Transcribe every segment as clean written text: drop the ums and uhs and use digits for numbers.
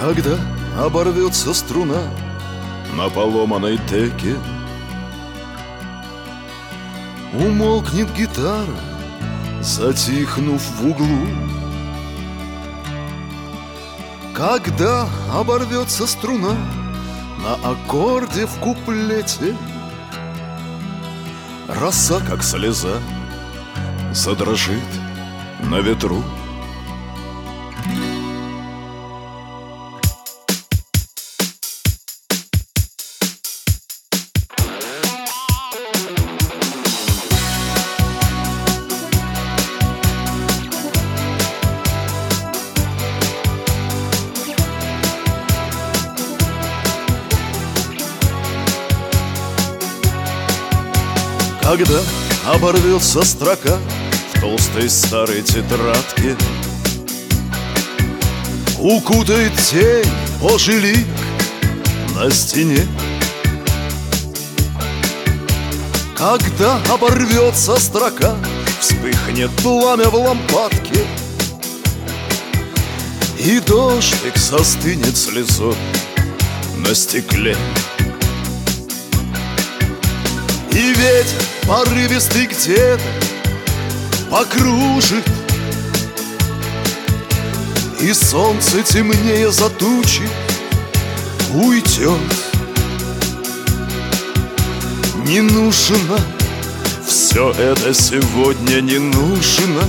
Когда оборвется струна на поломанной теке, умолкнет гитара, затихнув в углу. Когда оборвется струна на аккорде в куплете, роса, как слеза, задрожит на ветру. Когда оборвется строка в толстой старой тетрадке, укутает тень Божий лик на стене. Когда оборвется строка, вспыхнет пламя в лампадке, и дождик застынет слезой на стекле. И ветер порывистый где-то покружит, и солнце темнее за тучи уйдет. Не нужно, все это сегодня не нужно.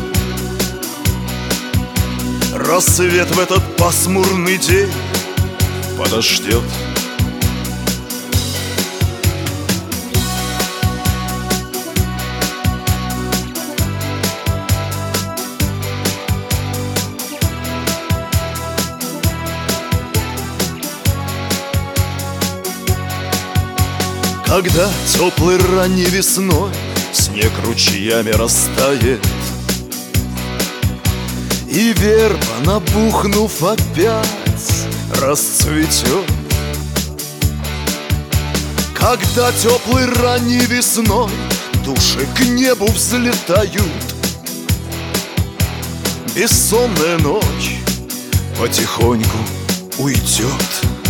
Рассвет в этот пасмурный день подождет. Когда теплой ранней весной снег ручьями растает, и верба, набухнув, опять расцветет. Когда теплой ранней весной души к небу взлетают, бессонная ночь потихоньку уйдет.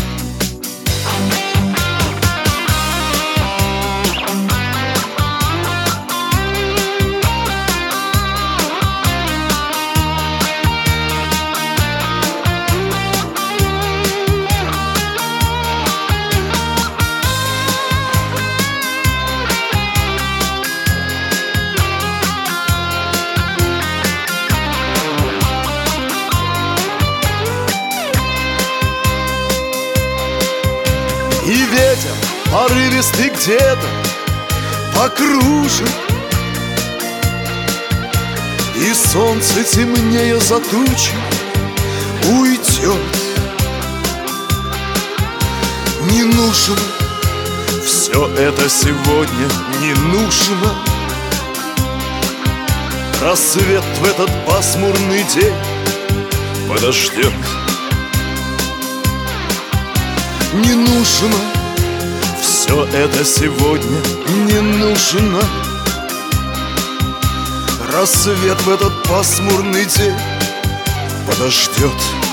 И ветер порывистый где-то покружит, и солнце темнее за тучи уйдет. Не нужно, все это сегодня не нужно. Рассвет в этот пасмурный день подождет. Не нужно, все это сегодня не нужно. Рассвет в этот пасмурный день подождет.